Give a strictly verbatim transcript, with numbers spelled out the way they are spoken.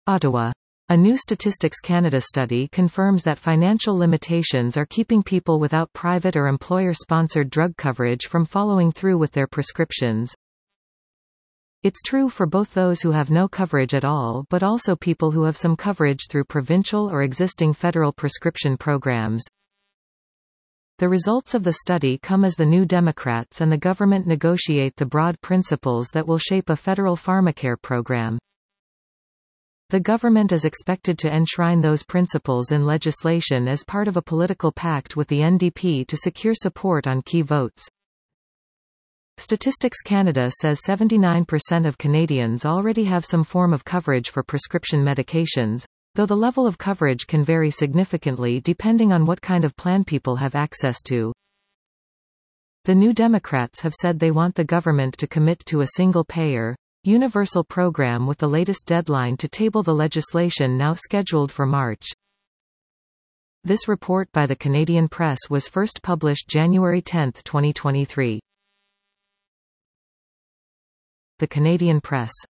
Ottawa. A new Statistics Canada study confirms that financial limitations are keeping people without private or employer-sponsored drug coverage from following through with their prescriptions. It's true for both those who have no coverage at all but also people who have some coverage through provincial or existing federal prescription programs. The results of the study come as the New Democrats and the government negotiate the broad principles that will shape a federal pharmacare program. The government is expected to enshrine those principles in legislation as part of a political pact with the N D P to secure support on key votes. Statistics Canada says seventy-nine percent of Canadians already have some form of coverage for prescription medications, though the level of coverage can vary significantly depending on what kind of plan people have access to. The New Democrats have said they want the government to commit to a single-payer, universal program with the latest deadline to table the legislation now scheduled for March. This report by the Canadian Press was first published January tenth, twenty twenty-three. The Canadian Press.